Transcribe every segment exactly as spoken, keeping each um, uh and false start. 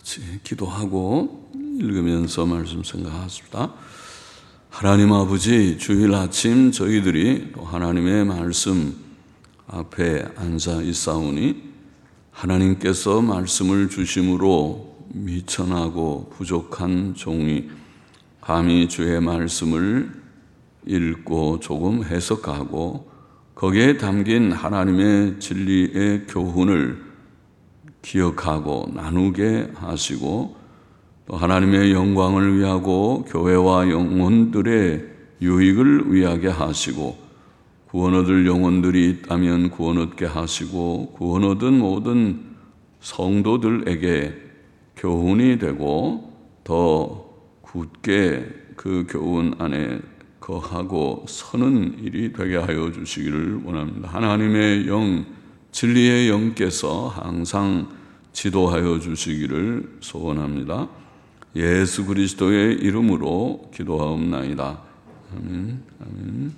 같이 기도하고 읽으면서 말씀 생각하십시다. 하나님 아버지, 주일 아침 저희들이 또 하나님의 말씀 앞에 앉아 있사오니 하나님께서 말씀을 주심으로 미천하고 부족한 종이 감히 주의 말씀을 읽고 조금 해석하고 거기에 담긴 하나님의 진리의 교훈을 기억하고 나누게 하시고 또 하나님의 영광을 위하고 교회와 영혼들의 유익을 위하게 하시고 구원 얻을 영혼들이 있다면 구원 얻게 하시고 구원 얻은 모든 성도들에게 교훈이 되고 더 굳게 그 교훈 안에 거하고 서는 일이 되게 하여 주시기를 원합니다. 하나님의 영, 진리의 영께서 항상 지도하여 주시기를 소원합니다. 예수 그리스도의 이름으로 기도하옵나이다. 아멘. 아멘.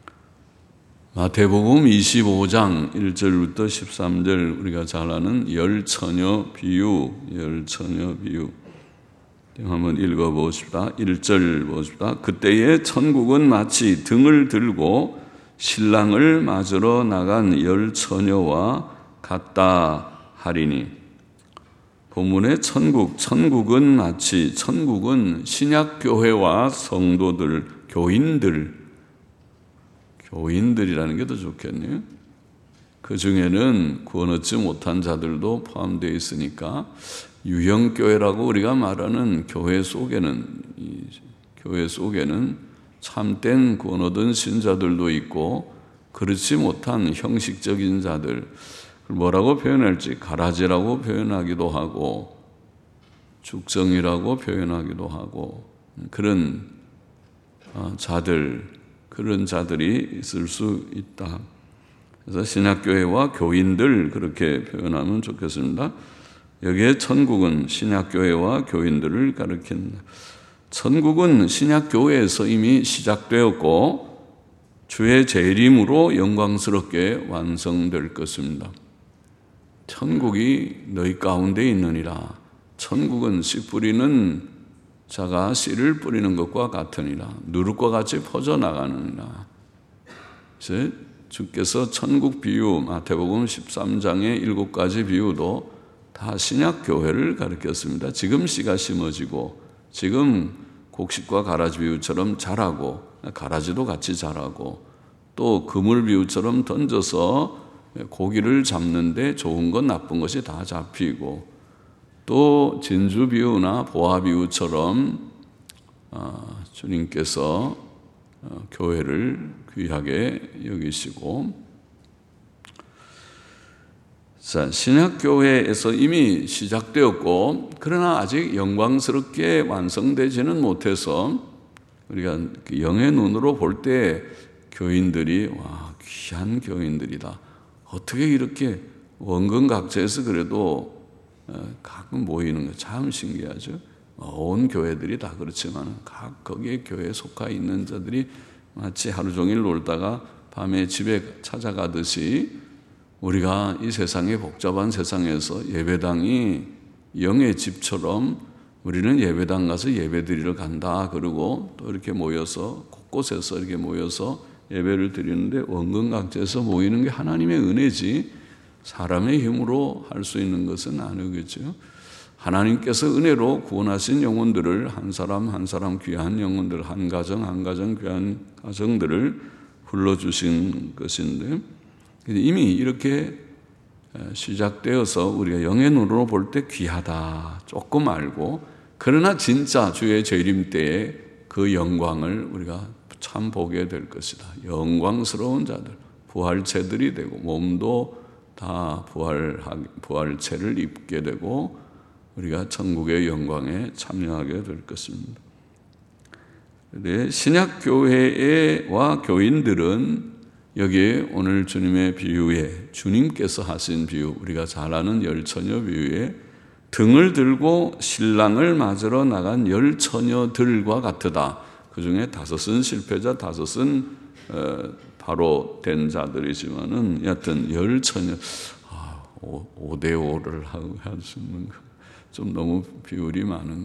마태복음 이십오 장 일 절부터 십삼 절 우리가 잘 아는 열처녀 비유, 열처녀 비유 한번 읽어보십시다. 일 절 보십시다. 그때에 천국은 마치 등을 들고 신랑을 맞으러 나간 열처녀와 같다 하리니. 본문의 천국, 천국은 마치, 천국은 신약교회와 성도들, 교인들, 교인들이라는 게 더 좋겠네요. 그 중에는 구원 얻지 못한 자들도 포함되어 있으니까 유형교회라고 우리가 말하는 교회 속에는, 이 교회 속에는 참된 구원 얻은 신자들도 있고 그렇지 못한 형식적인 자들, 뭐라고 표현할지 가라지라고 표현하기도 하고 죽정이라고 표현하기도 하고 그런 자들, 그런 자들이 있을 수 있다. 그래서 신약교회와 교인들 그렇게 표현하면 좋겠습니다. 여기에 천국은 신약교회와 교인들을 가리킨다. 천국은 신약교회에서 이미 시작되었고 주의 재림으로 영광스럽게 완성될 것입니다. 천국이 너희 가운데 있느니라. 천국은 씨 뿌리는 자가 씨를 뿌리는 것과 같으니라. 누룩과 같이 퍼져나가느니라. 그래서 주께서 천국 비유, 마태복음 십삼 장의 일곱 가지 비유도 다 신약교회를 가리켰습니다. 지금 씨가 심어지고 지금 곡식과 가라지 비유처럼 자라고 가라지도 같이 자라고 또 그물 비유처럼 던져서 고기를 잡는데 좋은 것 나쁜 것이 다 잡히고 또 진주 비유나 보화 비유처럼 주님께서 교회를 귀하게 여기시고 자, 신약교회에서 이미 시작되었고 그러나 아직 영광스럽게 완성되지는 못해서 우리가 영의 눈으로 볼 때 교인들이 와 귀한 교인들이다. 어떻게 이렇게 원근각지에서 그래도 가끔 모이는 거 참 신기하죠. 온 교회들이 다 그렇지만 각 거기에 교회에 속하 있는 자들이 마치 하루 종일 놀다가 밤에 집에 찾아가듯이 우리가 이 세상의 복잡한 세상에서 예배당이 영의 집처럼 우리는 예배당 가서 예배 드리러 간다. 그러고 또 이렇게 모여서 곳곳에서 이렇게 모여서 예배를 드리는데 원근각지에서 모이는 게 하나님의 은혜지 사람의 힘으로 할 수 있는 것은 아니겠죠. 하나님께서 은혜로 구원하신 영혼들을 한 사람 한 사람 귀한 영혼들 한 가정 한 가정 귀한 가정들을 불러주신 것인데 이미 이렇게 시작되어서 우리가 영의 눈으로 볼 때 귀하다 조금 알고 그러나 진짜 주의 재림 때에 그 영광을 우리가 참 보게 될 것이다. 영광스러운 자들, 부활체들이 되고 몸도 다 부활, 부활체를 입게 되고 우리가 천국의 영광에 참여하게 될 것입니다. 신약교회와 교인들은 여기에 오늘 주님의 비유에 주님께서 하신 비유, 우리가 잘 아는 열처녀 비유에 등을 들고 신랑을 맞으러 나간 열처녀들과 같으다. 그 중에 다섯은 실패자, 다섯은 바로 된 자들이지만은 여하튼 열처녀 아, 오 대 오를 할 수 있는 거 좀 너무 비율이 많은.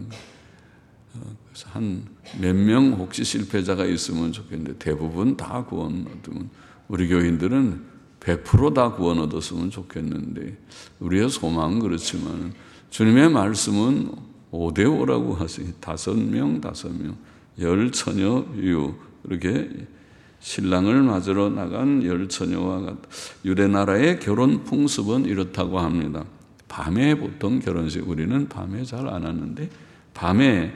그래서 한 몇 명 혹시 실패자가 있으면 좋겠는데 대부분 다 구원 얻으면, 우리 교인들은 백 퍼센트 다 구원 얻었으면 좋겠는데, 우리의 소망은 그렇지만 주님의 말씀은 오 대 오라고 하시니 다섯 명, 다섯 명, 열 처녀 비유, 이렇게 신랑을 맞으러 나간 열 처녀와 같다. 유대 나라의 결혼 풍습은 이렇다고 합니다. 밤에 보통 결혼식, 우리는 밤에 잘 안 하는데, 밤에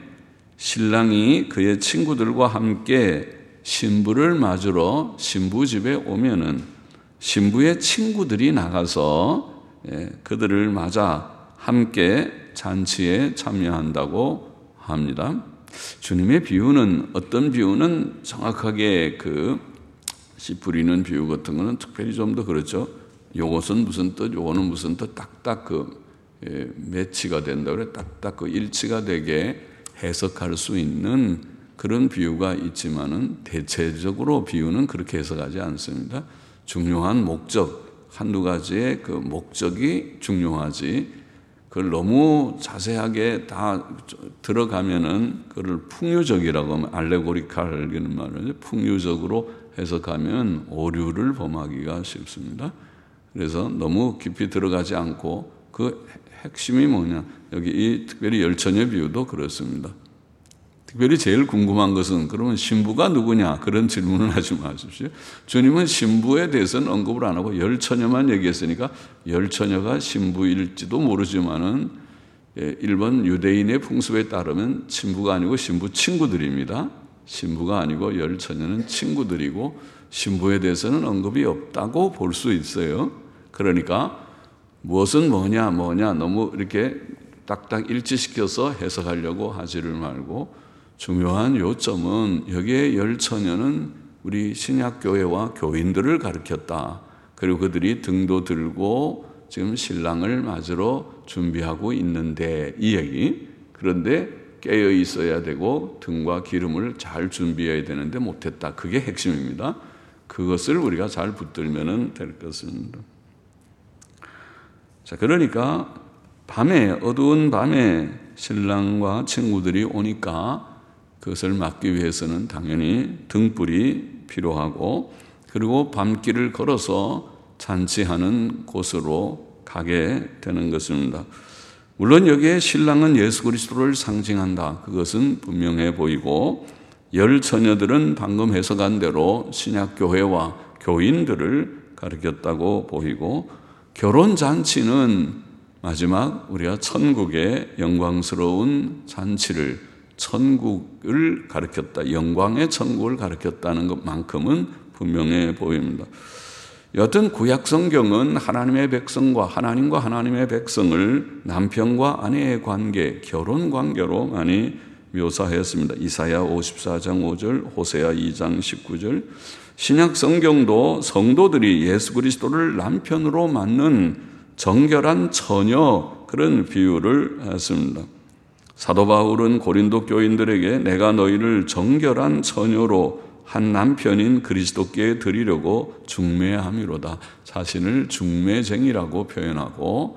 신랑이 그의 친구들과 함께 신부를 맞으러 신부 집에 오면은 신부의 친구들이 나가서 그들을 맞아 함께 잔치에 참여한다고 합니다. 주님의 비유는, 어떤 비유는 정확하게 그 씨 뿌리는 비유 같은 거는 특별히 좀 더 그렇죠. 요것은 무슨 뜻, 요거는 무슨 뜻, 딱딱 그 예, 매치가 된다 그래, 딱딱 그 일치가 되게 해석할 수 있는 그런 비유가 있지만은 대체적으로 비유는 그렇게 해석하지 않습니다. 중요한 목적, 한두 가지의 그 목적이 중요하지, 그걸 너무 자세하게 다 들어가면은 그걸 풍유적이라고 하면, 알레고리칼이라는 말을 풍유적으로 해석하면 오류를 범하기가 쉽습니다. 그래서 너무 깊이 들어가지 않고 그 핵심이 뭐냐, 여기 이 특별히 열처녀 비유도 그렇습니다. 특별히 제일 궁금한 것은 그러면 신부가 누구냐, 그런 질문을 하지 마십시오. 주님은 신부에 대해서는 언급을 안 하고 열처녀만 얘기했으니까 열처녀가 신부일지도 모르지만은 일본 유대인의 풍습에 따르면 신부가 아니고 신부 친구들입니다. 신부가 아니고 열처녀는 친구들이고 신부에 대해서는 언급이 없다고 볼 수 있어요. 그러니까 무엇은 뭐냐 뭐냐 너무 이렇게 딱딱 일치시켜서 해석하려고 하지를 말고, 중요한 요점은 여기에 열처녀는 우리 신약교회와 교인들을 가르쳤다. 그리고 그들이 등도 들고 지금 신랑을 맞으러 준비하고 있는데, 이 얘기. 그런데 깨어 있어야 되고 등과 기름을 잘 준비해야 되는데 못했다. 그게 핵심입니다. 그것을 우리가 잘 붙들면 될 것입니다. 자, 그러니까 밤에, 어두운 밤에 신랑과 친구들이 오니까 그것을 막기 위해서는 당연히 등불이 필요하고, 그리고 밤길을 걸어서 잔치하는 곳으로 가게 되는 것입니다. 물론 여기에 신랑은 예수 그리스도를 상징한다. 그것은 분명해 보이고, 열 처녀들은 방금 해석한 대로 신약교회와 교인들을 가르쳤다고 보이고, 결혼잔치는 마지막 우리가 천국의 영광스러운 잔치를, 천국을 가르쳤다, 영광의 천국을 가르쳤다는 것만큼은 분명해 보입니다. 여튼 구약 성경은 하나님의 백성과 하나님과 하나님의 백성을 남편과 아내의 관계, 결혼 관계로 많이 묘사했습니다. 이사야 오십사 장 오 절, 호세아 이 장 십구 절. 신약 성경도 성도들이 예수 그리스도를 남편으로 맞는 정결한 처녀, 그런 비유를 했습니다. 사도 바울은 고린도 교인들에게 내가 너희를 정결한 처녀로 한 남편인 그리스도께 드리려고 중매함이로다. 자신을 중매쟁이라고 표현하고,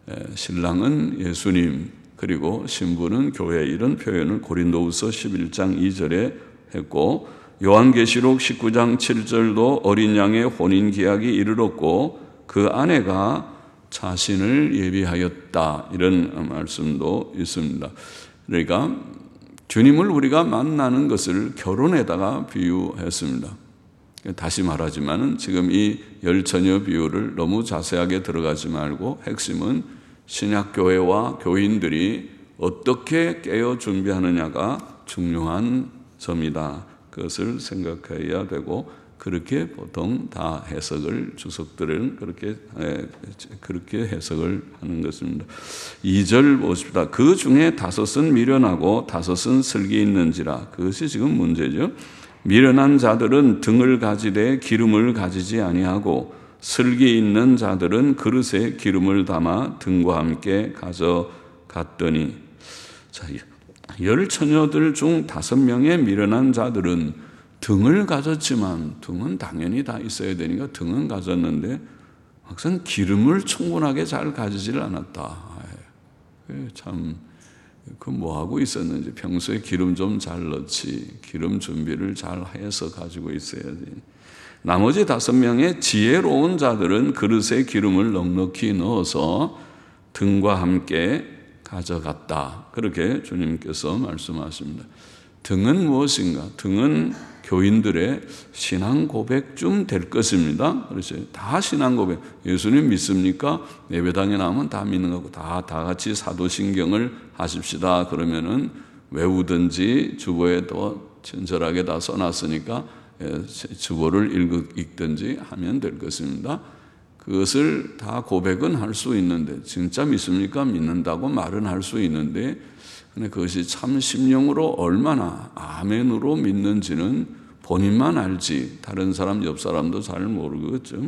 신랑은 예수님, 그리고 신부는 교회, 이런 표현을 고린도후서 십일 장 이 절에 했고, 요한계시록 십구 장 칠 절도 어린 양의 혼인 계약이 이르렀고 그 아내가 자신을 예비하였다, 이런 말씀도 있습니다. 그러니까 주님을 우리가 만나는 것을 결혼에다가 비유했습니다. 다시 말하지만 지금 이 열처녀 비유를 너무 자세하게 들어가지 말고, 핵심은 신약교회와 교인들이 어떻게 깨어 준비하느냐가 중요한 점이다. 그것을 생각해야 되고, 그렇게 보통 다 해석을, 주석들은 그렇게, 그렇게 해석을 하는 것입니다. 이 절 보십시다. 그 중에 다섯은 미련하고 다섯은 슬기 있는지라. 그것이 지금 문제죠. 미련한 자들은 등을 가지되 기름을 가지지 아니하고, 슬기 있는 자들은 그릇에 기름을 담아 등과 함께 가져갔더니. 자, 열 처녀들 중 다섯 명의 미련한 자들은 등을 가졌지만, 등은 당연히 다 있어야 되니까 등은 가졌는데 막상 기름을 충분하게 잘 가지질 않았다. 참, 그 뭐하고 있었는지 평소에 기름 좀 잘 넣지, 기름 준비를 잘 해서 가지고 있어야지. 나머지 다섯 명의 지혜로운 자들은 그릇에 기름을 넉넉히 넣어서 등과 함께 가져갔다. 그렇게 주님께서 말씀하십니다. 등은 무엇인가? 등은 교인들의 신앙 고백쯤 될 것입니다. 그렇죠? 다 신앙 고백. 예수님 믿습니까? 예배당에 나오면 다 믿는 거고, 다, 다 같이 사도신경을 하십시다. 그러면은 외우든지 주보에 또 친절하게 다 써놨으니까 주보를 읽든지 하면 될 것입니다. 그것을 다 고백은 할 수 있는데, 진짜 믿습니까? 믿는다고 말은 할 수 있는데, 근데 그것이 참 심령으로 얼마나 아멘으로 믿는지는 본인만 알지 다른 사람, 옆 사람도 잘 모르겠죠.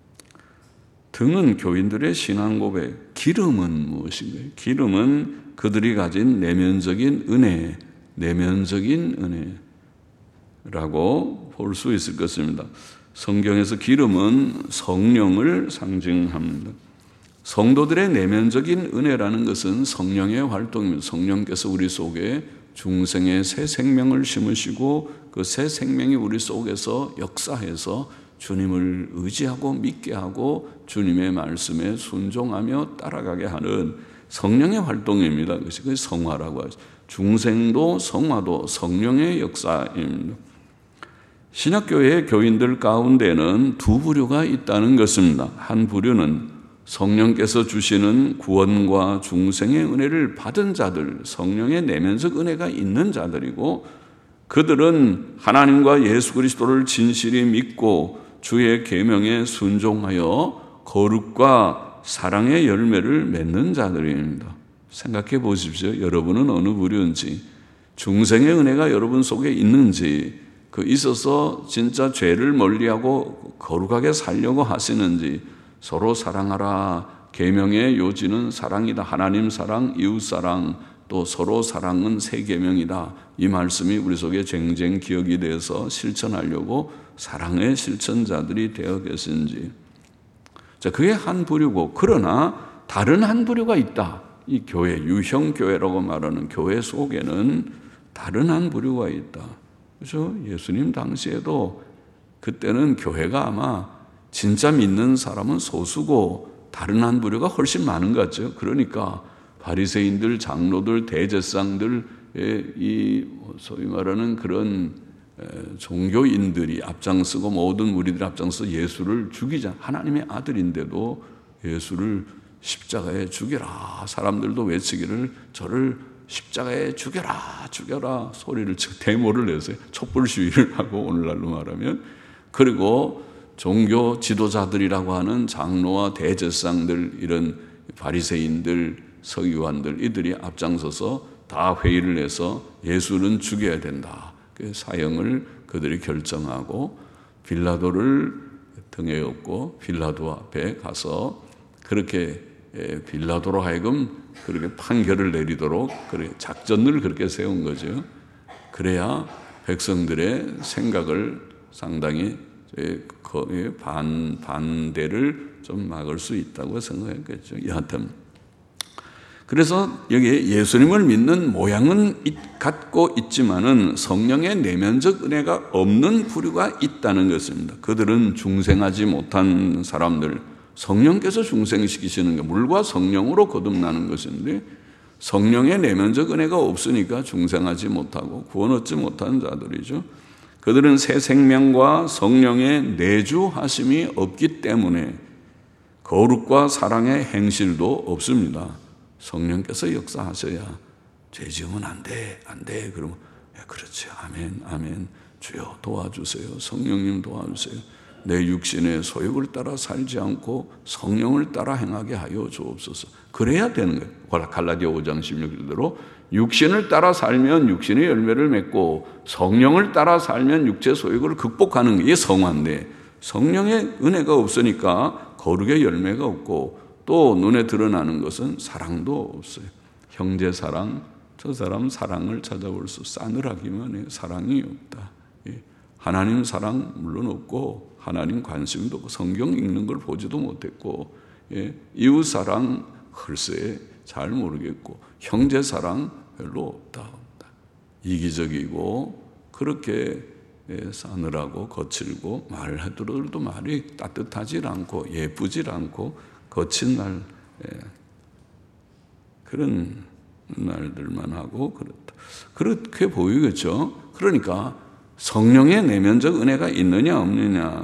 등은 교인들의 신앙 고백, 기름은 무엇인가요? 기름은 그들이 가진 내면적인 은혜, 내면적인 은혜라고 볼 수 있을 것입니다. 성경에서 기름은 성령을 상징합니다. 성도들의 내면적인 은혜라는 것은 성령의 활동입니다. 성령께서 우리 속에 중생의 새 생명을 심으시고 그 새 생명이 우리 속에서 역사해서 주님을 의지하고 믿게 하고 주님의 말씀에 순종하며 따라가게 하는 성령의 활동입니다. 그것이 성화라고 하죠. 중생도 성화도 성령의 역사입니다. 신약교회의 교인들 가운데는 두 부류가 있다는 것입니다. 한 부류는 성령께서 주시는 구원과 중생의 은혜를 받은 자들, 성령의 내면적 은혜가 있는 자들이고, 그들은 하나님과 예수 그리스도를 진실히 믿고 주의 계명에 순종하여 거룩과 사랑의 열매를 맺는 자들입니다. 생각해 보십시오. 여러분은 어느 부류인지, 중생의 은혜가 여러분 속에 있는지, 그 있어서 진짜 죄를 멀리하고 거룩하게 살려고 하시는지, 서로 사랑하라. 계명의 요지는 사랑이다. 하나님 사랑, 이웃 사랑, 또 서로 사랑은 새 계명이다. 이 말씀이 우리 속에 쟁쟁 기억이 돼서 실천하려고 사랑의 실천자들이 되어 계신지. 자, 그게 한 부류고, 그러나 다른 한 부류가 있다. 이 교회, 유형 교회라고 말하는 교회 속에는 다른 한 부류가 있다. 그렇죠? 예수님 당시에도 그때는 교회가 아마 진짜 믿는 사람은 소수고 다른 한 부류가 훨씬 많은 것 같죠. 그러니까 바리새인들, 장로들, 대제사장들, 이 소위 말하는 그런 종교인들이 앞장서고 모든 무리들이 앞장서 예수를 죽이자. 하나님의 아들인데도 예수를 십자가에 죽여라. 사람들도 외치기를 저를 십자가에 죽여라, 죽여라 소리를 데모를 내서 촛불 시위를 하고, 오늘날로 말하면. 그리고 종교 지도자들이라고 하는 장로와 대제사장들, 이런 바리새인들, 서기관들, 이들이 앞장서서 다 회의를 해서 예수는 죽여야 된다. 그 사형을 그들이 결정하고 빌라도를 등에 업고 빌라도 앞에 가서 그렇게 빌라도로 하여금 그렇게 판결을 내리도록 그렇게 작전을 그렇게 세운 거죠. 그래야 백성들의 생각을 상당히 반, 반대를 좀 막을 수 있다고 생각했겠죠. 여하튼. 그래서 여기 예수님을 믿는 모양은 갖고 있지만은 성령의 내면적 은혜가 없는 부류가 있다는 것입니다. 그들은 중생하지 못한 사람들, 성령께서 중생시키시는 게 물과 성령으로 거듭나는 것인데, 성령의 내면적 은혜가 없으니까 중생하지 못하고 구원 얻지 못한 자들이죠. 그들은 새 생명과 성령의 내주하심이 없기 때문에 거룩과 사랑의 행실도 없습니다. 성령께서 역사하셔야 죄 지으면 안 돼, 안 돼. 그러면 야, 그렇지, 아멘, 아멘. 주여 도와주세요. 성령님 도와주세요. 내 육신의 소욕을 따라 살지 않고 성령을 따라 행하게 하여 주옵소서. 그래야 되는 거예요. 갈라디아 오 장 십육 절대로 육신을 따라 살면 육신의 열매를 맺고 성령을 따라 살면 육체 소욕을 극복하는 게 성화인데, 성령의 은혜가 없으니까 거룩의 열매가 없고 또 눈에 드러나는 것은 사랑도 없어요. 형제 사랑, 저 사람 사랑을 찾아볼 수 싸늘하기만 해요. 사랑이 없다. 하나님 사랑 물론 없고 하나님 관심도 없고 성경 읽는 걸 보지도 못했고, 예, 이웃 사랑 글쎄 잘 모르겠고 형제 사랑 별로 없다. 이기적이고 그렇게 싸늘하고 거칠고 말하더라도 말이 따뜻하지 않고 예쁘지 않고 거친 날 그런 날들만 하고 그렇다. 그렇게 보이겠죠. 그러니까 성령의 내면적 은혜가 있느냐 없느냐.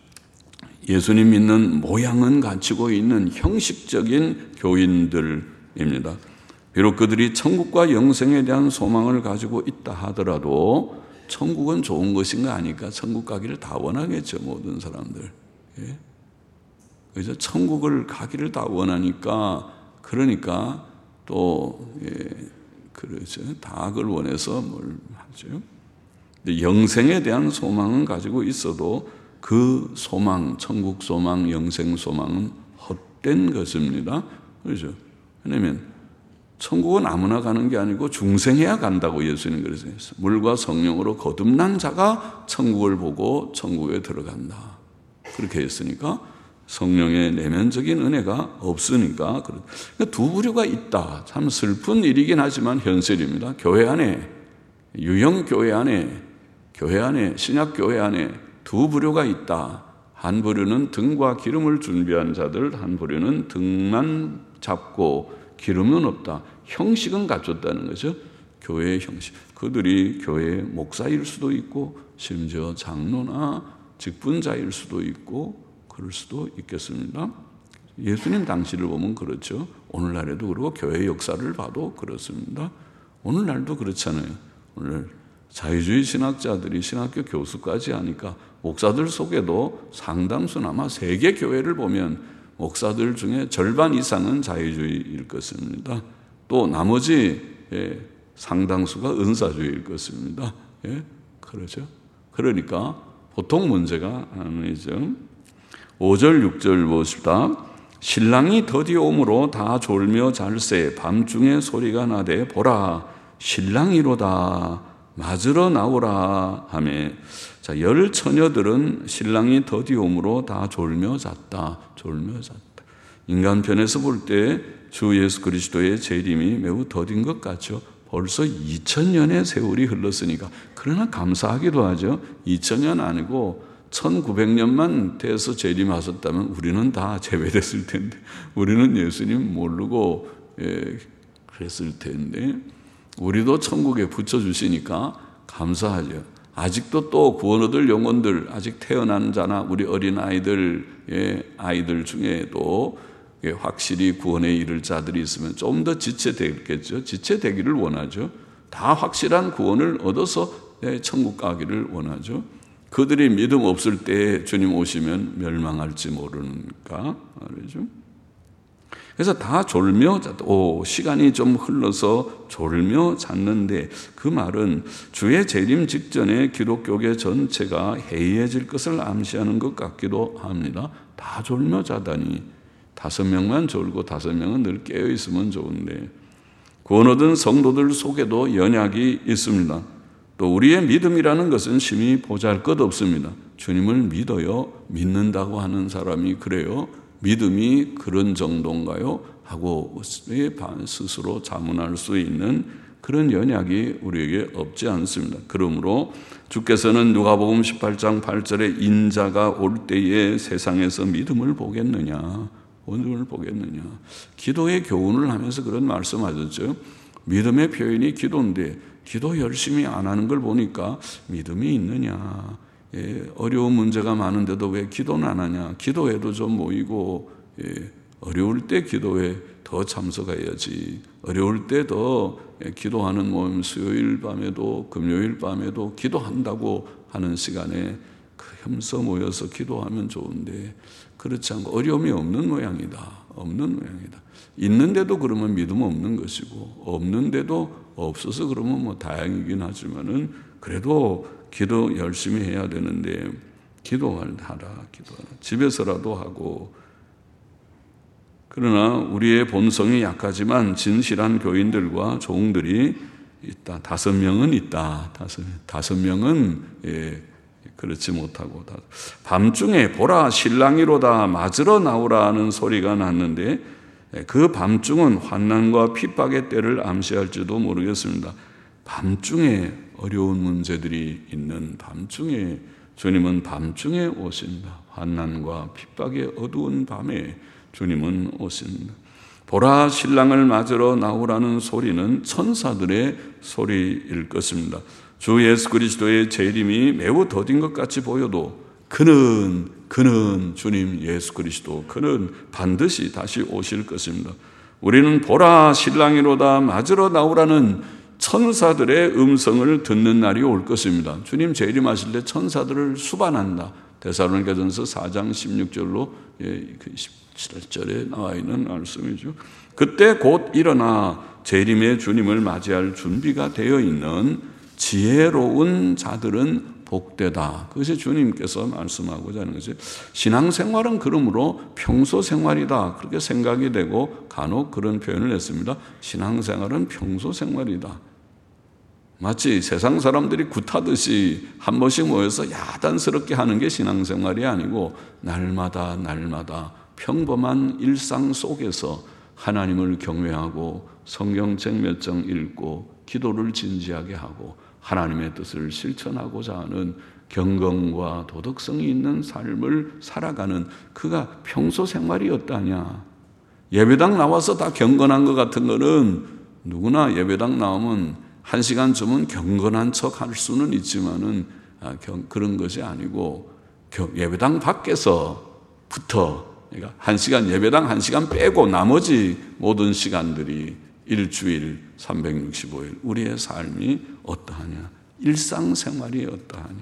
예수님 믿는 모양은 갖추고 있는 형식적인 교인들입니다. 비록 그들이 천국과 영생에 대한 소망을 가지고 있다 하더라도 천국은 좋은 것인가 아니까 천국 가기를 다 원하겠죠. 모든 사람들. 예? 그래서 천국을 가기를 다 원하니까 그러니까 또 예, 그렇죠. 다 그걸 원해서 뭘 하죠. 근데 영생에 대한 소망은 가지고 있어도 그 소망, 천국 소망, 영생 소망은 헛된 것입니다. 그렇죠. 왜냐하면 천국은 아무나 가는 게 아니고 중생해야 간다고 예수님 그랬어요. 물과 성령으로 거듭난 자가 천국을 보고 천국에 들어간다. 그렇게 했으니까 성령의 내면적인 은혜가 없으니까 그러니까 두 부류가 있다. 참 슬픈 일이긴 하지만 현실입니다. 교회 안에 유형 교회 안에 교회 안에 신약 교회 안에 두 부류가 있다. 한 부류는 등과 기름을 준비한 자들, 한 부류는 등만 잡고 기름은 없다. 형식은 갖췄다는 거죠. 교회의 형식. 그들이 교회의 목사일 수도 있고 심지어 장로나 직분자일 수도 있고 그럴 수도 있겠습니다. 예수님 당시를 보면 그렇죠. 오늘날에도 그렇고 교회 역사를 봐도 그렇습니다. 오늘날도 그렇잖아요. 오늘 자유주의 신학자들이 신학교 교수까지 하니까 목사들 속에도 상당수는 아마 세계 교회를 보면 목사들 중에 절반 이상은 자유주의일 것입니다. 또 나머지 예, 상당수가 은사주의일 것입니다. 예, 그러죠. 그러니까 보통 문제가 아니죠. 오 절 육 절 보십시다. 신랑이 더디 오므로 다 졸며 잘세 밤중에 소리가 나되 보라 신랑이로다 맞으러 나오라 하며 자, 열 처녀들은 신랑이 더디 오므로 다 졸며 잤다. 졸며 잤다. 인간편에서 볼 때 주 예수 그리스도의 재림이 매우 더딘 것 같죠. 벌써 이천 년의 세월이 흘렀으니까. 그러나 감사하기도 하죠. 이천 년 아니고 천구백 년만 돼서 재림하셨다면 우리는 다 제외됐을 텐데 우리는 예수님 모르고 예, 그랬을 텐데 우리도 천국에 붙여주시니까 감사하죠. 아직도 또 구원 얻을 영혼들, 아직 태어난 자나 우리 어린 아이들의 아이들 중에도 확실히 구원에 이를 자들이 있으면 좀 더 지체되겠죠. 지체되기를 원하죠. 다 확실한 구원을 얻어서 천국 가기를 원하죠. 그들이 믿음 없을 때 주님 오시면 멸망할지 모르니까 말이죠. 그래서 다 졸며 잤다. 오, 시간이 좀 흘러서 졸며 잤는데 그 말은 주의 재림 직전에 기독교계 전체가 해이해질 것을 암시하는 것 같기도 합니다. 다 졸며 자다니 다섯 명만 졸고 다섯 명은 늘 깨어 있으면 좋은데 구원 얻은 성도들 속에도 연약이 있습니다. 또 우리의 믿음이라는 것은 심히 보잘것없습니다. 주님을 믿어요. 믿는다고 하는 사람이 그래요. 믿음이 그런 정도인가요? 하고 스스로 자문할 수 있는 그런 연약이 우리에게 없지 않습니다. 그러므로 주께서는 누가복음 십팔 장 팔 절에 인자가 올 때에 세상에서 믿음을 보겠느냐? 믿음을 보겠느냐? 기도의 교훈을 하면서 그런 말씀하셨죠. 믿음의 표현이 기도인데 기도 열심히 안 하는 걸 보니까 믿음이 있느냐? 예, 어려운 문제가 많은데도 왜 기도는 안 하냐? 기도회도 좀 모이고 예, 어려울 때 기도회 더 참석해야지. 어려울 때 더 예, 기도하는 모임 수요일 밤에도 금요일 밤에도 기도한다고 하는 시간에 그 힘써 모여서 기도하면 좋은데 그렇지 않고 어려움이 없는 모양이다. 없는 모양이다. 있는데도 그러면 믿음 없는 것이고 없는데도 없어서 그러면 뭐 다행이긴 하지만은 그래도 기도 열심히 해야 되는데 기도하라, 기도하라. 집에서라도 하고. 그러나 우리의 본성이 약하지만 진실한 교인들과 종들이 있다. 다섯 명은 있다. 다섯, 다섯 명은 예, 그렇지 못하고 밤중에 보라 신랑이로다 맞으러 나오라 하는 소리가 났는데 그 밤중은 환난과 핍박의 때를 암시할지도 모르겠습니다. 밤중에 어려운 문제들이 있는 밤중에 주님은 밤중에 오신다. 환난과 핍박의 어두운 밤에 주님은 오신다. 보라 신랑을 맞으러 나오라는 소리는 천사들의 소리일 것입니다. 주 예수 그리스도의 재림이 매우 더딘 것 같이 보여도 그는 그는 주님 예수 그리스도 그는 반드시 다시 오실 것입니다. 우리는 보라 신랑이로다 맞으러 나오라는 천사들의 음성을 듣는 날이 올 것입니다. 주님 재림하실 때 천사들을 수반한다. 데살로니가전서 사 장 십육 절로 십칠 절에 나와 있는 말씀이죠. 그때 곧 일어나 재림의 주님을 맞이할 준비가 되어 있는 지혜로운 자들은 복되다. 그것이 주님께서 말씀하고자 하는 것이 신앙생활은 그러므로 평소 생활이다. 그렇게 생각이 되고 간혹 그런 표현을 했습니다. 신앙생활은 평소 생활이다. 마치 세상 사람들이 굿하듯이 한 번씩 모여서 야단스럽게 하는 게 신앙생활이 아니고 날마다 날마다 평범한 일상 속에서 하나님을 경외하고 성경책 몇 장 읽고 기도를 진지하게 하고 하나님의 뜻을 실천하고자 하는 경건과 도덕성이 있는 삶을 살아가는 그가 평소 생활이었다냐. 예배당 나와서 다 경건한 것 같은 거는 누구나 예배당 나오면 한 시간쯤은 경건한 척 할 수는 있지만은 그런 것이 아니고 예배당 밖에서부터 그러니까 한 시간 예배당 한 시간 빼고 나머지 모든 시간들이 일주일 삼백육십오 일 우리의 삶이 어떠하냐? 일상생활이 어떠하냐?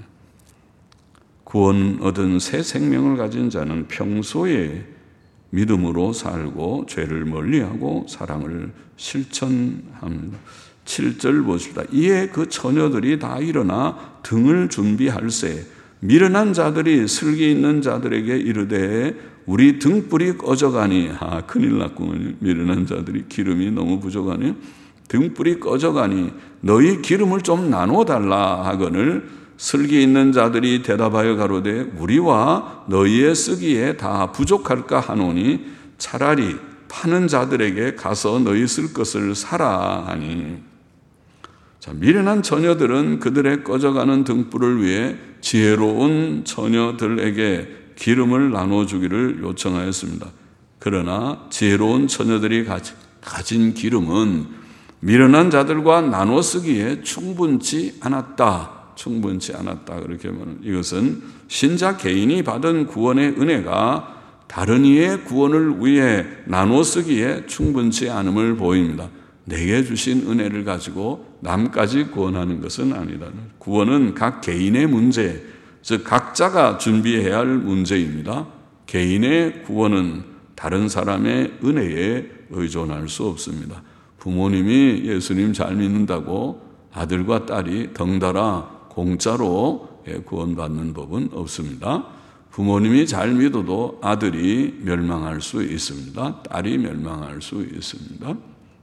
구원 얻은 새 생명을 가진 자는 평소에 믿음으로 살고 죄를 멀리하고 사랑을 실천합니다. 칠 절 보십시다. 이에 그 처녀들이 다 일어나 등을 준비할세 미련한 자들이 슬기 있는 자들에게 이르되 우리 등불이 꺼져가니 아 큰일 났구먼. 미련한 자들이 기름이 너무 부족하니 등불이 꺼져가니 너희 기름을 좀 나눠달라 하거늘 슬기 있는 자들이 대답하여 가로되 우리와 너희의 쓰기에 다 부족할까 하노니 차라리 파는 자들에게 가서 너희 쓸 것을 사라 하니. 자, 미련한 처녀들은 그들의 꺼져가는 등불을 위해 지혜로운 처녀들에게 기름을 나눠주기를 요청하였습니다. 그러나 지혜로운 처녀들이 가진 기름은 미련한 자들과 나눠 쓰기에 충분치 않았다. 충분치 않았다. 그렇게 말하는 이것은 신자 개인이 받은 구원의 은혜가 다른 이의 구원을 위해 나눠 쓰기에 충분치 않음을 보입니다. 내게 주신 은혜를 가지고 남까지 구원하는 것은 아니다. 구원은 각 개인의 문제, 즉 각자가 준비해야 할 문제입니다. 개인의 구원은 다른 사람의 은혜에 의존할 수 없습니다. 부모님이 예수님 잘 믿는다고 아들과 딸이 덩달아 공짜로 구원받는 법은 없습니다. 부모님이 잘 믿어도 아들이 멸망할 수 있습니다. 딸이 멸망할 수 있습니다.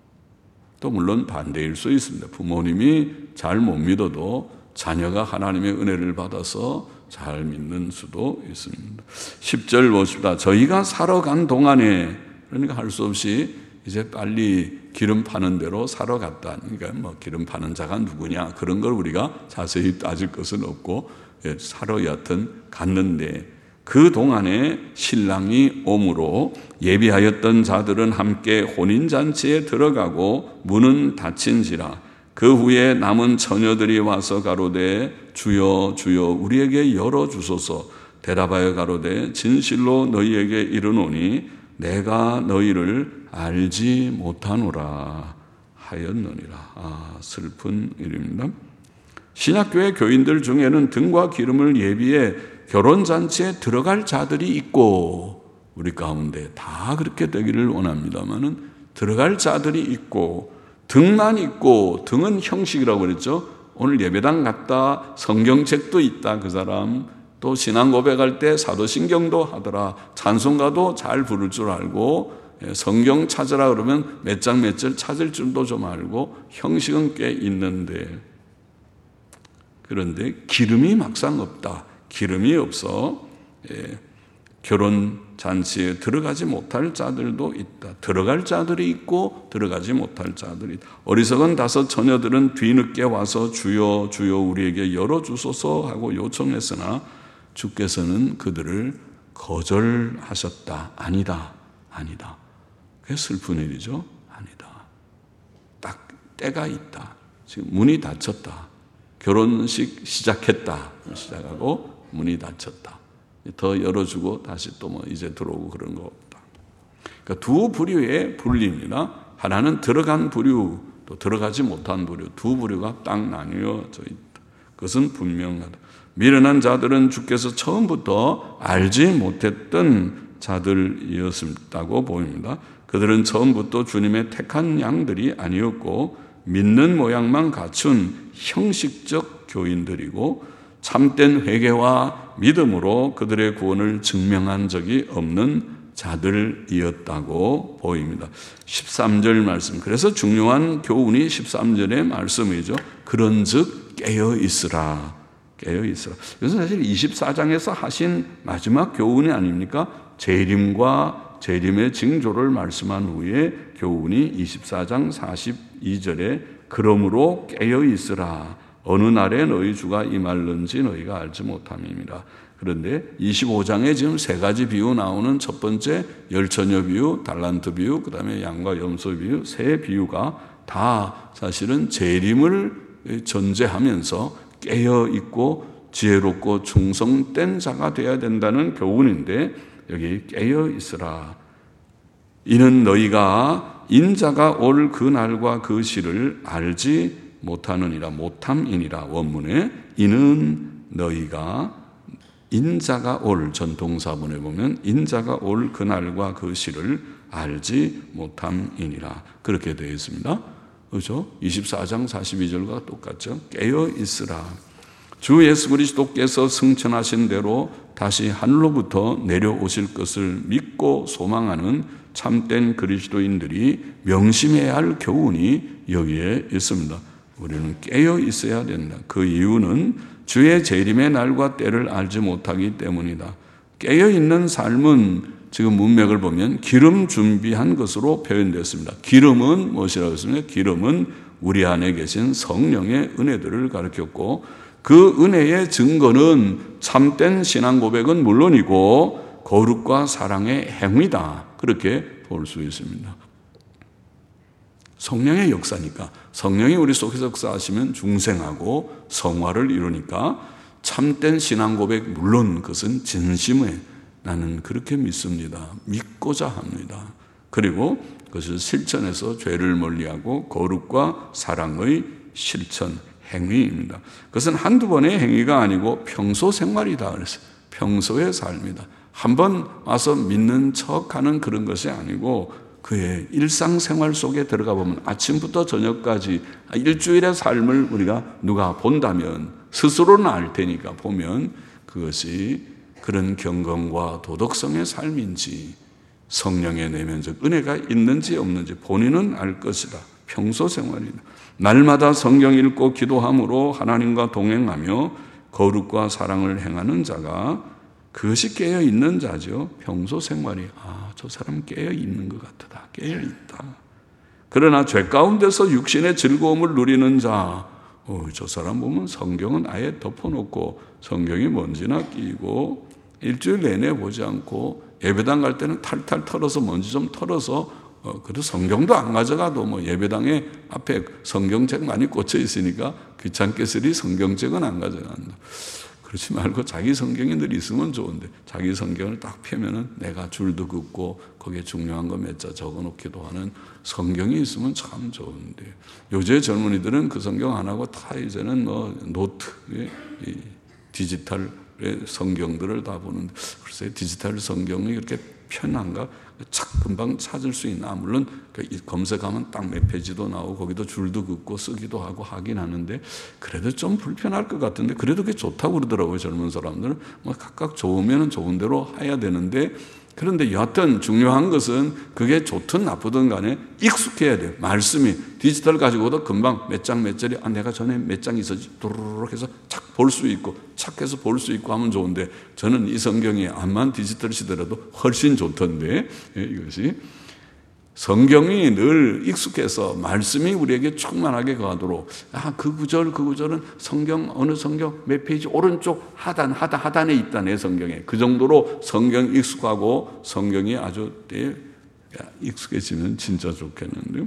또 물론 반대일 수 있습니다. 부모님이 잘 못 믿어도 자녀가 하나님의 은혜를 받아서 잘 믿는 수도 있습니다. 십 절 보십시다. 저희가 사러 간 동안에 그러니까 할 수 없이 이제 빨리 기름 파는 대로 사러 갔다. 그러니까 뭐 기름 파는 자가 누구냐 그런 걸 우리가 자세히 따질 것은 없고 사러 여하튼 갔는데 그 동안에 신랑이 오므로 예비하였던 자들은 함께 혼인잔치에 들어가고 문은 닫힌지라. 그 후에 남은 처녀들이 와서 가로되 주여 주여 우리에게 열어주소서. 대답하여 가로되 진실로 너희에게 이르노니 내가 너희를 알지 못하노라 하였느니라. 아, 슬픈 일입니다. 신약교회 교인들 중에는 등과 기름을 예비해 결혼잔치에 들어갈 자들이 있고 우리 가운데 다 그렇게 되기를 원합니다만은 들어갈 자들이 있고 등만 있고 등은 형식이라고 그랬죠. 오늘 예배당 갔다 성경책도 있다 그 사람 또 신앙 고백할 때 사도신경도 하더라 찬송가도 잘 부를 줄 알고 성경 찾으라 그러면 몇 장 몇 절 찾을 줄도 좀 알고 형식은 꽤 있는데 그런데 기름이 막상 없다. 기름이 없어. 예. 결혼 잔치에 들어가지 못할 자들도 있다. 들어갈 자들이 있고 들어가지 못할 자들이 있다. 어리석은 다섯 처녀들은 뒤늦게 와서 주여 주여 우리에게 열어주소서 하고 요청했으나 주께서는 그들을 거절하셨다. 아니다. 아니다. 그게 슬픈 일이죠. 아니다. 딱 때가 있다. 지금 문이 닫혔다. 결혼식 시작했다. 시작하고 문이 닫혔다. 더 열어주고 다시 또 뭐 이제 들어오고 그런 거 없다. 그러니까 두 부류의 분리입니다. 하나는 들어간 부류, 또 들어가지 못한 부류, 두 부류가 딱 나뉘어져 있다. 그것은 분명하다. 미련한 자들은 주께서 처음부터 알지 못했던 자들이었다고 보입니다. 그들은 처음부터 주님의 택한 양들이 아니었고 믿는 모양만 갖춘 형식적 교인들이고 참된 회개와 믿음으로 그들의 구원을 증명한 적이 없는 자들이었다고 보입니다. 십삼 절 말씀. 그래서 중요한 교훈이 십삼 절의 말씀이죠. 그런즉 깨어 있으라. 깨어 있으라. 이것은 사실 이십사 장에서 하신 마지막 교훈이 아닙니까? 재림과 재림의 징조를 말씀한 후에 교훈이 이십사 장 사십이 절에 그러므로 깨어 있으라. 어느 날에 너희 주가 임할는지 너희가 알지 못함이니라. 그런데 이십오 장에 지금 세 가지 비유 나오는 첫 번째 열처녀 비유, 달란트 비유, 그 다음에 양과 염소 비유, 세 비유가 다 사실은 재림을 전제하면서 깨어 있고 지혜롭고 충성된 자가 되어야 된다는 교훈인데 여기 깨어 있으라. 이는 너희가 인자가 올 그 날과 그 시를 알지 못하느니라. 못함이니라. 원문에 이는 너희가 인자가 올 전동사본에 보면 인자가 올 그날과 그 시를 알지 못함이니라. 그렇게 되어 있습니다. 그렇죠? 이십사 장 사십이 절과 똑같죠. 깨어 있으라. 주 예수 그리스도께서 승천하신 대로 다시 하늘로부터 내려오실 것을 믿고 소망하는 참된 그리스도인들이 명심해야 할 교훈이 여기에 있습니다. 우리는 깨어 있어야 된다. 그 이유는 주의 재림의 날과 때를 알지 못하기 때문이다. 깨어 있는 삶은 지금 문맥을 보면 기름 준비한 것으로 표현됐습니다. 기름은 무엇이라고 했습니까? 기름은 우리 안에 계신 성령의 은혜들을 가르쳤고 그 은혜의 증거는 참된 신앙 고백은 물론이고 거룩과 사랑의 행위다. 그렇게 볼 수 있습니다. 성령의 역사니까 성령이 우리 속에서 역사하시면 중생하고 성화를 이루니까 참된 신앙 고백 물론 그것은 진심에 나는 그렇게 믿습니다. 믿고자 합니다. 그리고 그것을 실천해서 죄를 멀리하고 거룩과 사랑의 실천 행위입니다. 그것은 한두 번의 행위가 아니고 평소 생활이다 그랬어요. 평소의 삶이다. 한 번 와서 믿는 척하는 그런 것이 아니고 그의 일상생활 속에 들어가 보면 아침부터 저녁까지 일주일의 삶을 우리가 누가 본다면 스스로는 알 테니까 보면 그것이 그런 경건과 도덕성의 삶인지 성령의 내면적 은혜가 있는지 없는지 본인은 알 것이다. 평소 생활이다. 날마다 성경 읽고 기도함으로 하나님과 동행하며 거룩과 사랑을 행하는 자가 그것이 깨어 있는 자죠. 평소 생활이 아, 저 사람 깨어 있는 것 같다. 깨어 있다. 그러나 죄 가운데서 육신의 즐거움을 누리는 자, 어, 저 사람 보면 성경은 아예 덮어놓고 성경이 먼지나 끼고 일주일 내내 보지 않고 예배당 갈 때는 탈탈 털어서 먼지 좀 털어서 어, 그래도 성경도 안 가져가도 뭐 예배당에 앞에 성경책 많이 꽂혀 있으니까 귀찮겠으리 성경책은 안 가져간다. 그렇지 말고 자기 성경이 늘 있으면 좋은데 자기 성경을 딱 펴면은 내가 줄도 긋고 거기에 중요한 거 몇 자 적어놓기도 하는 성경이 있으면 참 좋은데 요새 젊은이들은 그 성경 안 하고 다 이제는 뭐 노트, 이 디지털의 성경들을 다 보는데 글쎄 디지털 성경이 그렇게 편한가? 착 금방 찾을 수 있나? 물론 검색하면 딱 몇 페이지도 나오고 거기도 줄도 긋고 쓰기도 하고 하긴 하는데 그래도 좀 불편할 것 같은데 그래도 그게 좋다고 그러더라고요. 젊은 사람들은 뭐 각각 좋으면 좋은 대로 해야 되는데 그런데 여하튼 중요한 것은 그게 좋든 나쁘든 간에 익숙해야 돼요. 말씀이 디지털 가지고도 금방 몇 장 몇 절이 아 내가 전에 몇 장 있었지 도르륵 해서 착 볼 수 있고 착 해서 볼 수 있고 하면 좋은데 저는 이 성경이 암만 디지털 시대라도 훨씬 좋던데 이것이 성경이 늘 익숙해서 말씀이 우리에게 충만하게 가도록 아, 그 구절 그 구절은 성경 어느 성경 몇 페이지 오른쪽 하단 하단 하단에 있다 내 성경에 그 정도로 성경 익숙하고 성경이 아주 익숙해지면 진짜 좋겠는데요.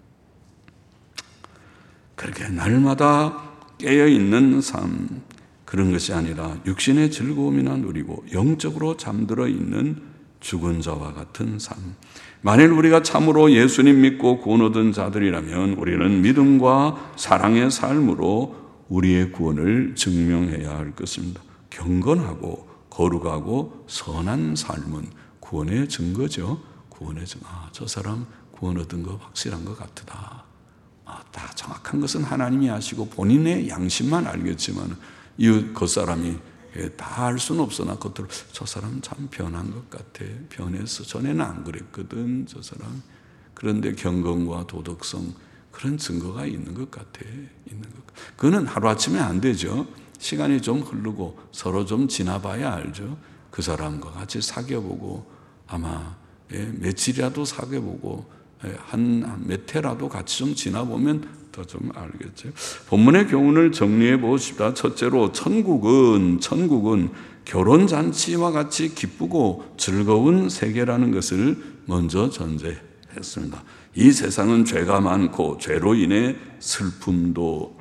그렇게 날마다 깨어있는 삶 그런 것이 아니라 육신의 즐거움이나 누리고 영적으로 잠들어 있는 죽은 자와 같은 삶. 만일 우리가 참으로 예수님 믿고 구원 얻은 자들이라면 우리는 믿음과 사랑의 삶으로 우리의 구원을 증명해야 할 것입니다. 경건하고 거룩하고 선한 삶은 구원의 증거죠. 구원의 증거. 아, 저 사람 구원 얻은 거 확실한 것 같다. 아, 다 정확한 것은 하나님이 아시고 본인의 양심만 알겠지만 이웃 그 사람이 다 알 수는 없으나 겉으로 저 사람 참 변한 것 같아. 변했어. 전에는 안 그랬거든. 저 사람. 그런데 경건과 도덕성 그런 증거가 있는 것 같아. 있는 것 같아. 그거는 하루아침에 안 되죠. 시간이 좀 흐르고 서로 좀 지나봐야 알죠. 그 사람과 같이 사귀어보고 아마 예, 며칠이라도 사귀어보고 예, 한 몇 해라도 같이 좀 지나보면 더 좀 알겠죠. 본문의 교훈을 정리해 보십시다. 첫째로 천국은 천국은 결혼 잔치와 같이 기쁘고 즐거운 세계라는 것을 먼저 전제했습니다. 이 세상은 죄가 많고 죄로 인해 슬픔도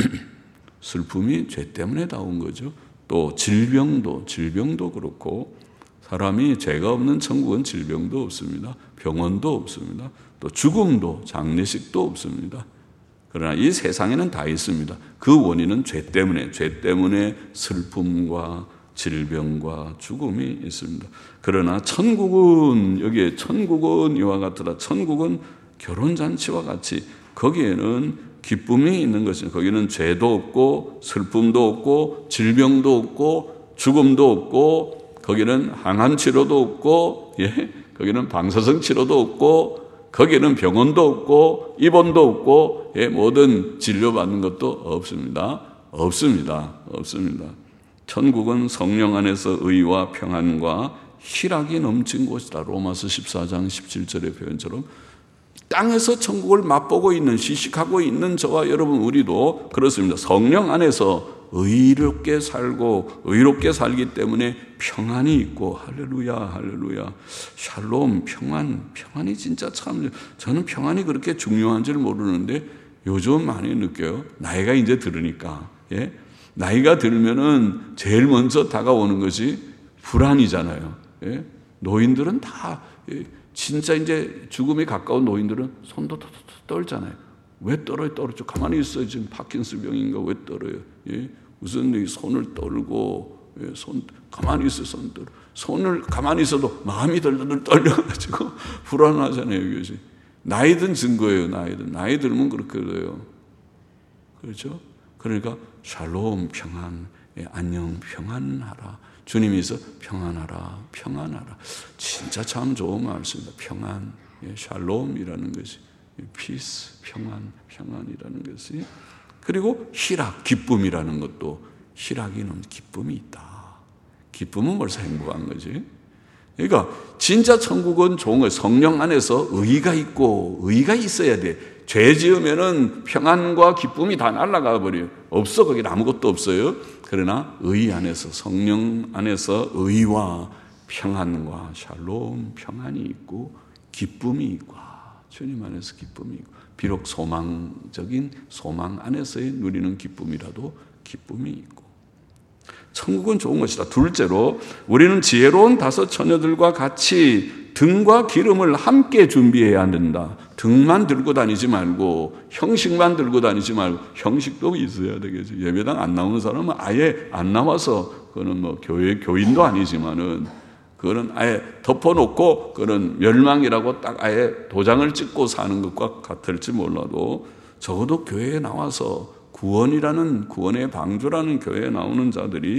슬픔이 죄 때문에 나온 거죠. 또 질병도 질병도 그렇고 사람이 죄가 없는 천국은 질병도 없습니다. 병원도 없습니다. 또 죽음도 장례식도 없습니다. 그러나 이 세상에는 다 있습니다. 그 원인은 죄 때문에, 죄 때문에 슬픔과 질병과 죽음이 있습니다. 그러나 천국은, 여기에 천국은 이와 같으다. 천국은 결혼잔치와 같이 거기에는 기쁨이 있는 것입니다. 거기는 죄도 없고, 슬픔도 없고, 질병도 없고, 죽음도 없고, 거기는 항암 치료도 없고, 예, 거기는 방사성 치료도 없고, 거기에는 병원도 없고 입원도 없고 예, 모든 진료받는 것도 없습니다. 없습니다. 없습니다. 천국은 성령 안에서 의와 평안과 희락이 넘친 곳이다. 로마서 십사 장 십칠 절의 표현처럼 땅에서 천국을 맛보고 있는 시식하고 있는 저와 여러분 우리도 그렇습니다. 성령 안에서 의롭게 살고 의롭게 살기 때문에 평안이 있고 할렐루야 할렐루야 샬롬 평안 평안이 진짜 참 저는 평안이 그렇게 중요한 줄 모르는데 요즘 많이 느껴요. 나이가 이제 들으니까 예? 나이가 들면은 제일 먼저 다가오는 것이 불안이잖아요. 예? 노인들은 다 예? 진짜 이제 죽음에 가까운 노인들은 손도 떨잖아요. 왜 떨어요? 떨어져. 가만히 있어요. 지금 파킨슨 병인가 왜 떨어요? 예? 무슨 손을 떨고 예? 손 가만히 있어 손 떨어. 손을 가만히 있어도 마음이 덜덜 떨려가지고 불안하잖아요. 이것이 나이 든 증거예요. 나이 든 나이 들면 그렇게 돼요. 그렇죠? 그러니까 샬롬 평안, 예, 안녕 평안하라. 주님이서 평안하라, 평안하라. 진짜 참 좋은 말씀입니다. 평안, 예, 샬롬이라는 것이 피스, 평안, 평안이라는 것이 그리고 희락, 기쁨이라는 것도 희락이 넘는 기쁨이 있다. 기쁨은 벌써 행복한 거지. 그러니까 진짜 천국은 좋은 거예요. 성령 안에서 의가 있고 의가 있어야 돼. 죄 지으면은 평안과 기쁨이 다 날아가 버려요. 없어. 거기 아무것도 없어요. 그러나 의 안에서 성령 안에서 의와 평안과 샬롬 평안이 있고 기쁨이 있고 주님 안에서 기쁨이 있고 비록 소망적인 소망 안에서의 누리는 기쁨이라도 기쁨이 있고 천국은 좋은 것이다. 둘째로 우리는 지혜로운 다섯 처녀들과 같이 등과 기름을 함께 준비해야 된다. 등만 들고 다니지 말고 형식만 들고 다니지 말고 형식도 있어야 되겠죠. 예배당 안 나오는 사람은 아예 안 나와서 그거는 뭐 교회 교인도 아니지만은 그거는 아예 덮어놓고 그거는 멸망이라고 딱 아예 도장을 찍고 사는 것과 같을지 몰라도 적어도 교회에 나와서 구원이라는 구원의 방주라는 교회에 나오는 자들이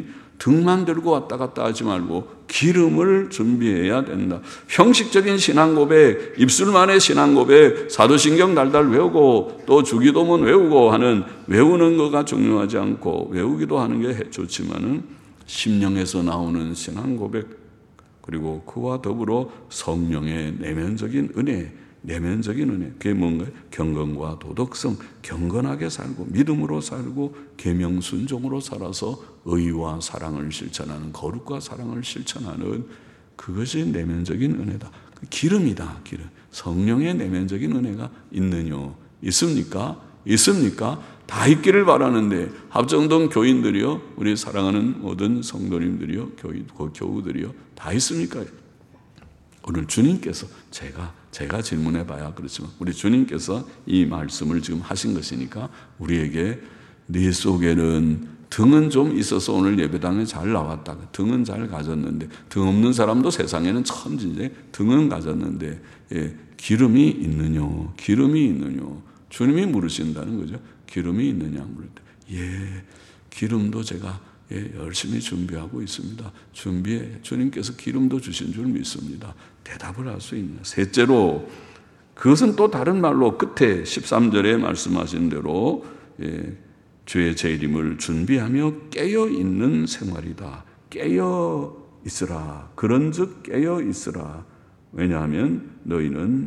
등만 들고 왔다 갔다 하지 말고 기름을 준비해야 된다. 형식적인 신앙 고백, 입술만의 신앙 고백, 사도신경 달달 외우고 또 주기도문 외우고 하는 외우는 거가 중요하지 않고 외우기도 하는 게 좋지만은 심령에서 나오는 신앙 고백, 그리고 그와 더불어 성령의 내면적인 은혜, 내면적인 은혜, 그게 뭔가요? 경건과 도덕성, 경건하게 살고 믿음으로 살고 계명 순종으로 살아서 의와 사랑을 실천하는, 거룩과 사랑을 실천하는, 그것이 내면적인 은혜다. 기름이다. 기름. 성령의 내면적인 은혜가 있느냐? 있습니까? 있습니까? 다 있기를 바라는데 합정동 교인들이요, 우리 사랑하는 모든 성도님들이요, 교인, 교우들이요, 다 있습니까? 오늘 주님께서 제가 제가 질문해 봐야 그렇지만 우리 주님께서 이 말씀을 지금 하신 것이니까 우리에게 네 속에는 등은 좀 있어서 오늘 예배당에 잘 나왔다. 등은 잘 가졌는데, 등 없는 사람도 세상에는 천진데 등은 가졌는데, 예, 기름이 있느냐? 기름이 있느냐? 주님이 물으신다는 거죠. 기름이 있느냐 물을 때, 예, 기름도 제가 예, 열심히 준비하고 있습니다. 준비해. 주님께서 기름도 주신 줄 믿습니다. 대답을 할 수 있는. 셋째로, 그것은 또 다른 말로 끝에 십삼 절에 말씀하신 대로 예, 주의 재림을 준비하며 깨어 있는 생활이다. 깨어 있으라. 그런즉 깨어 있으라. 왜냐하면 너희는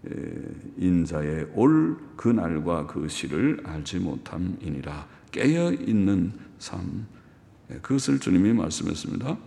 인자의 올 그 날과 그 시를 알지 못함이니라. 깨어 있는 삶, 그것을 주님이 말씀했습니다.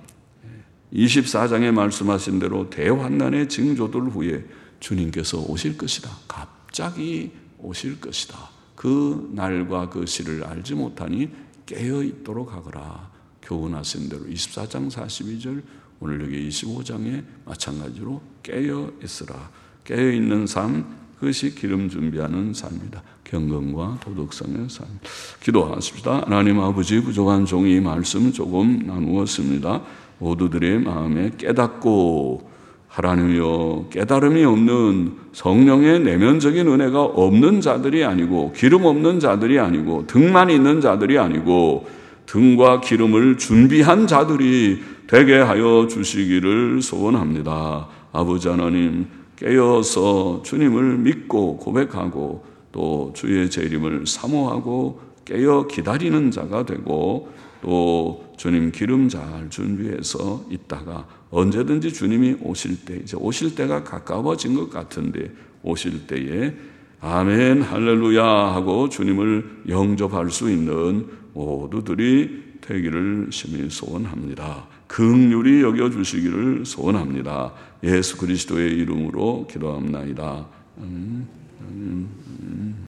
이십사 장에 말씀하신 대로 대환난의 징조들 후에 주님께서 오실 것이다. 갑자기 오실 것이다. 그 날과 그 시를 알지 못하니 깨어 있도록 하거라. 교훈하신 대로 이십사 장 사십이 절, 오늘 여기 이십오 장에 마찬가지로 깨어 있으라. 깨어 있는 삶, 그것이 기름 준비하는 삶이다. 경건과 도덕성의 삶. 기도하십시다. 하나님 아버지, 부족한 종이 말씀 조금 나누었습니다. 모두들의 마음에 깨닫고, 하나님이여, 깨달음이 없는 성령의 내면적인 은혜가 없는 자들이 아니고, 기름 없는 자들이 아니고, 등만 있는 자들이 아니고, 등과 기름을 준비한 자들이 되게 하여 주시기를 소원합니다. 아버지 하나님, 깨어서 주님을 믿고 고백하고 또 주의 재림을 사모하고 깨어 기다리는 자가 되고, 또 주님 기름 잘 준비해서 있다가 언제든지 주님이 오실 때, 이제 오실 때가 가까워진 것 같은데 오실 때에 아멘 할렐루야 하고 주님을 영접할 수 있는 모두들이 되기를 심히 소원합니다. 긍휼히 여겨주시기를 소원합니다. 예수 그리스도의 이름으로 기도합나이다. 음, 음, 음.